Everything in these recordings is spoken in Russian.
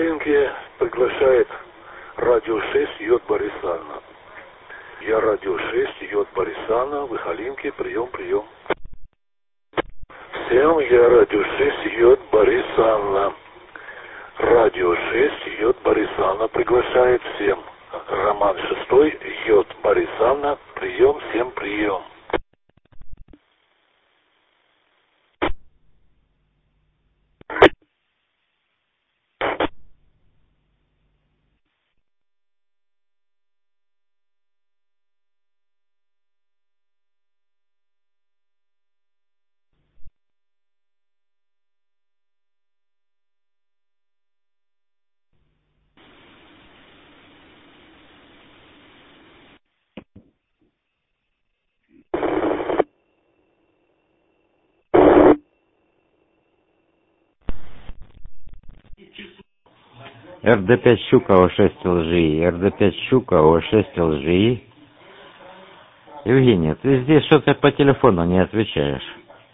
Выхоленки приглашает радио 6 Йод Борисана. Я радио 6 Йод Борисана, Выхоленки, прием. Всем я радио 6 Йод Борисана. Радио 6 Йод Борисана приглашает всем. Роман 6 Йод Борисана, прием, всем прием. РД5 Щука О6 ЛЖИ, РД5 Щука О6 ЛЖИ. Евгений, ты здесь что-то по телефону не отвечаешь.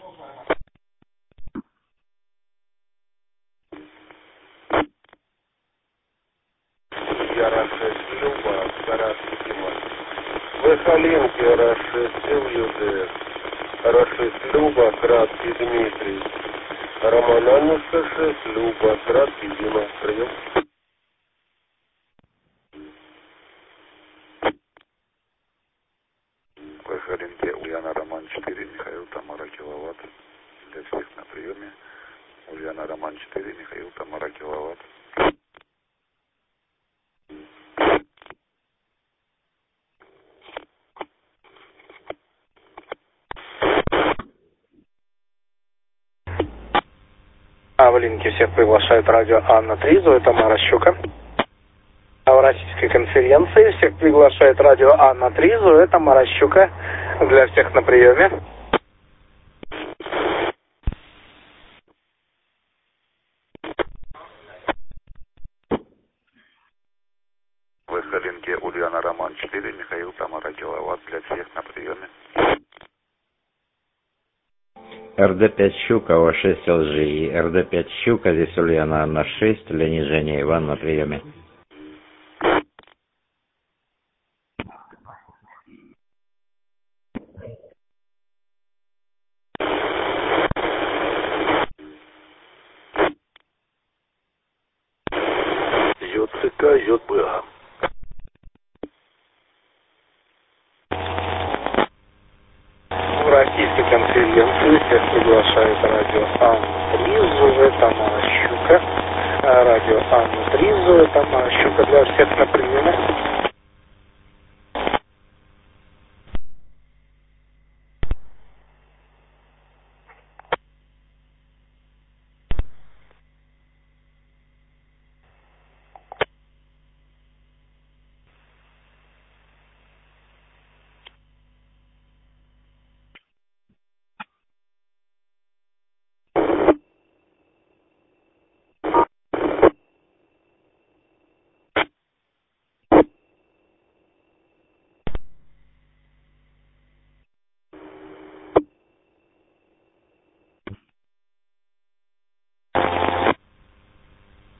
Я Р6 Люба, Карасикова. Выхоленки Р6 ЛЮД. Р6 Люба, Краткий Дмитрий. Романаневка 6 Люба, Краткий Дима. Прием. Выхоленки Ульяна Роман 4, Михаил Тамара Киловатт. Для всех на приеме. Ульяна Роман 4, Михаил Тамара Киловатт. В линке всех приглашает радио Анна Тризу, это Тамара Щука. В российской конференции всех приглашает радио Анна Тризу, это Тамара Щука. Для всех на приеме. Выхоленки Ульяна Роман 4, Михаил Тамара Киловатт. Для всех на приеме. РД5 Щука О6 ЛЖИ, РД5 Щука, здесь Ульяна на 6, Леонид Женя Иван на приеме. ЙЦК, ЙБА. В российской конференции всех приглашает радио Анна Тризу, это Тамара Щука. Радио Анна Тризу, это Тамара Щука. Для всех на приеме.